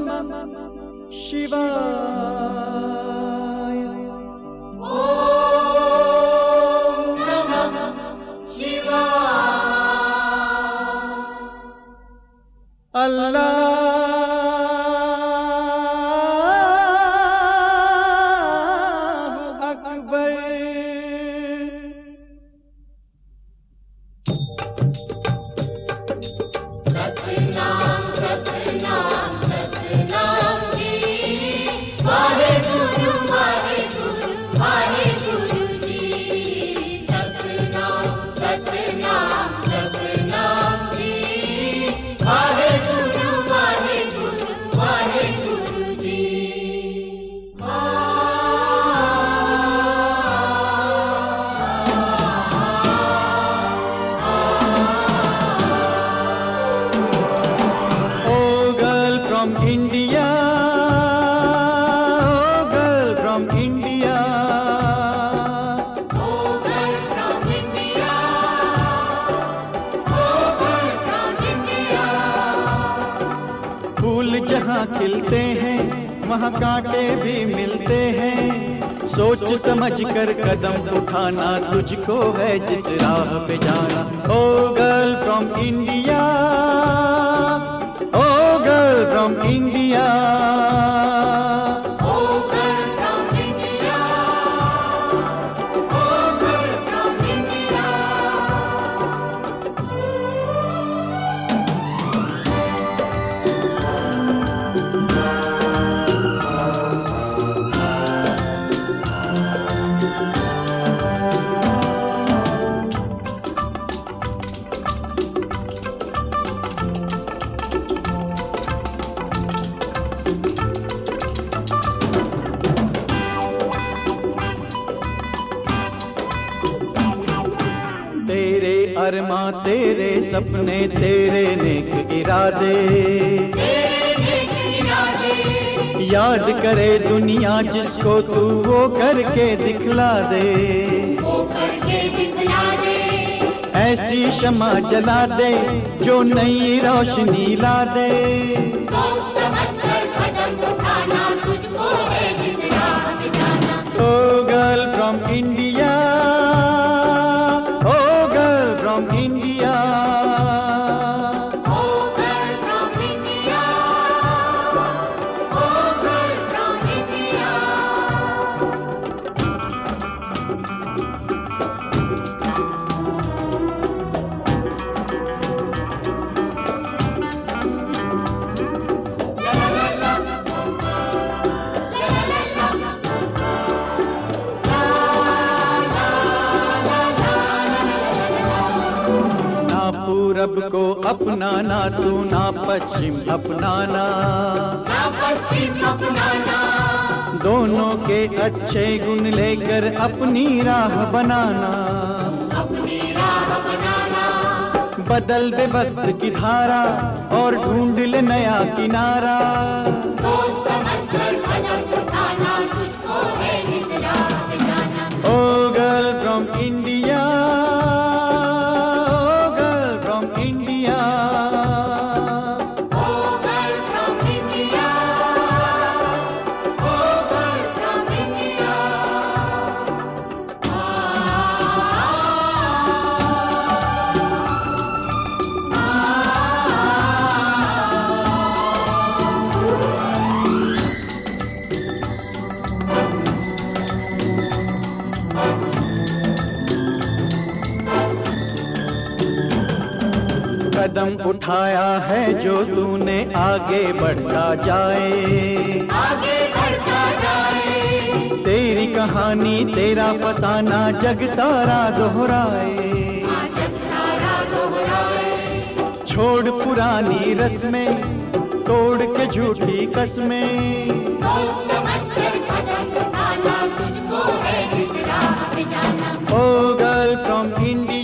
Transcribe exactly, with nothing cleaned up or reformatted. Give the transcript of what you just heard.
शिवाय। ओम नमः शिवाय। अल्लाह Akbar. Satnam Satnam Satnam ji. Waheguru Waheguru Waheguru ji. Satnam Satnam Satnam ji. Waheguru Waheguru Waheguru ji. From India, oh girl from India, Oh girl from India, oh girl from India। फूल जहाँ खिलते हैं वहाँ कांटे भी मिलते हैं। सोच समझ कर कदम उठाना, तुझको है जिस राह पे जाना। Oh girl from India, oh girl from India, Oh girl from India, oh girl from India। तेरे अरमां तेरे सपने तेरे नेक इरादे, तेरे नेक इरादे, याद करे दुनिया जिसको तू वो करके दिखला दे। वो करके दिखला दे। ऐसी शमा जला दे जो नई रोशनी ला दे। सोच समझ कर कदम उठाना, तुझको है जिस राह पे जाना। Oh girl from India, oh girl from India, Oh girl from India, oh girl from India। ना पूरब को अपनाना तू ना पश्चिम अपनाना। ना पश्चिम अपनाना, दोनों के अच्छे गुण लेकर अपनी राह बनाना। अपनी राह बनाना। बदल दे वक्त की धारा और ढूंढ ले नया किनारा। सोच समझ कर कदम उठाना, तुझको है जिस राह पे जाना। Oh girl from India, oh girl from India, Oh girl from India, oh girl from India। कदम उठाया है जो तूने आगे बढ़ता जाए। आगे बढ़ता जाए, तेरी कहानी तेरा फसाना जग सारा दोहराए। जग सारा दोहराए। छोड़ पुरानी रस्में, तोड़ के झूठी कस्में। सोच समझ कर कदम उठाना, तुझको है जिस राह पे जाना। Oh girl from India,